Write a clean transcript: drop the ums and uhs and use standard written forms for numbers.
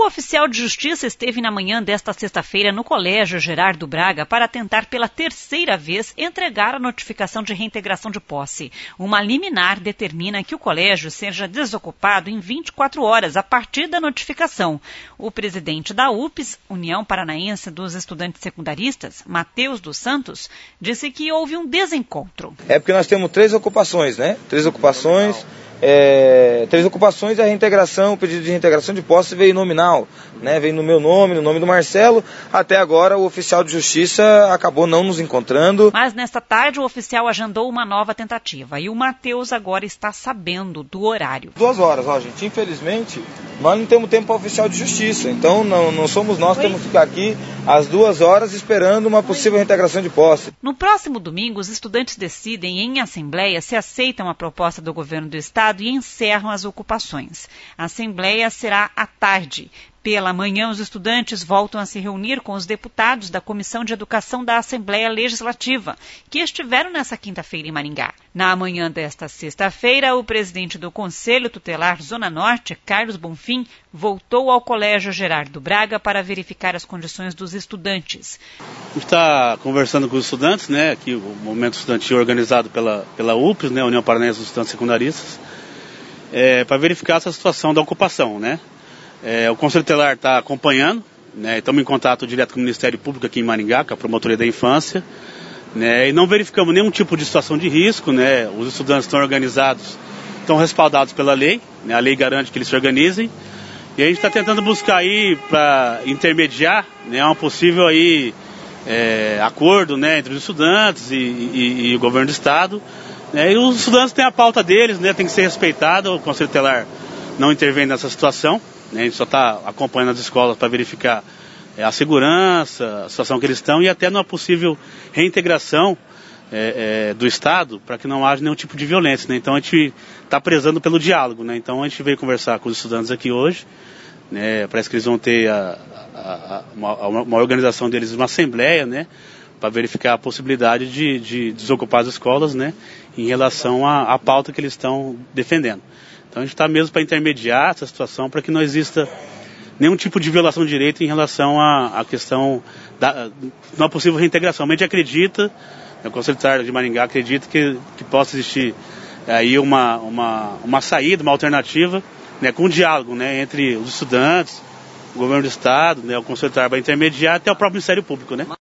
O oficial de justiça esteve na manhã desta sexta-feira no Colégio Gerardo Braga para tentar pela terceira vez entregar a notificação de reintegração de posse. Uma liminar determina que o colégio seja desocupado em 24 horas a partir da notificação. O presidente da UPES, União Paranaense dos Estudantes Secundaristas, Matheus dos Santos, disse que houve um desencontro. É porque nós temos 3 ocupações, né? 3 ocupações e a reintegração, o pedido de reintegração de posse veio nominal, né? Veio no meu nome, no nome do Marcelo. Até agora o oficial de justiça acabou não nos encontrando. Mas nesta tarde o oficial agendou uma nova tentativa e o Matheus agora está sabendo do horário. 2 horas, gente. Infelizmente, nós não temos tempo para o oficial de justiça. Então não somos nós que temos que ficar aqui às 2 horas esperando uma possível reintegração de posse. No próximo domingo, os estudantes decidem em assembleia se aceitam a proposta do governo do estado e encerram as ocupações. A assembleia será à tarde. Pela manhã, os estudantes voltam a se reunir com os deputados da Comissão de Educação da Assembleia Legislativa, que estiveram nesta quinta-feira em Maringá. Na manhã desta sexta-feira, o presidente do Conselho Tutelar Zona Norte, Carlos Bonfim, voltou ao Colégio Gerardo Braga para verificar as condições dos estudantes. A gente está conversando com os estudantes, né? Aqui o movimento estudantil organizado pela UPES, né? União Paranaense dos Estudantes Secundaristas, para verificar essa situação da ocupação, né? O Conselho Tutelar está acompanhando, né? Estamos em contato direto com o Ministério Público aqui em Maringá, com a Promotoria da Infância, né? E não verificamos nenhum tipo de situação de risco, né? Os estudantes estão organizados, estão respaldados pela lei, né? A lei garante que eles se organizem, e a gente está tentando buscar aí para intermediar, né? Um possível aí, acordo, né? Entre os estudantes e o governo do estado, né? E os estudantes têm a pauta deles, né? Tem que ser respeitado, o Conselho Tutelar não intervém nessa situação. A gente só está acompanhando as escolas para verificar a segurança, a situação que eles estão e até numa possível reintegração do Estado para que não haja nenhum tipo de violência, né? Então a gente está prezando pelo diálogo, né? Então a gente veio conversar com os estudantes aqui hoje, né? Parece que eles vão ter uma organização deles, uma assembleia, né? Para verificar a possibilidade de desocupar as escolas, né? Em relação à pauta que eles estão defendendo. Então a gente está mesmo para intermediar essa situação para que não exista nenhum tipo de violação de direito em relação à questão de uma possível reintegração. A gente acredita, o Conselho Tutelar de Maringá acredita que possa existir aí uma saída, uma alternativa, né, com diálogo, né, entre os estudantes, o governo do estado, né, o Conselho Tutelar vai intermediar até o próprio Ministério Público, né.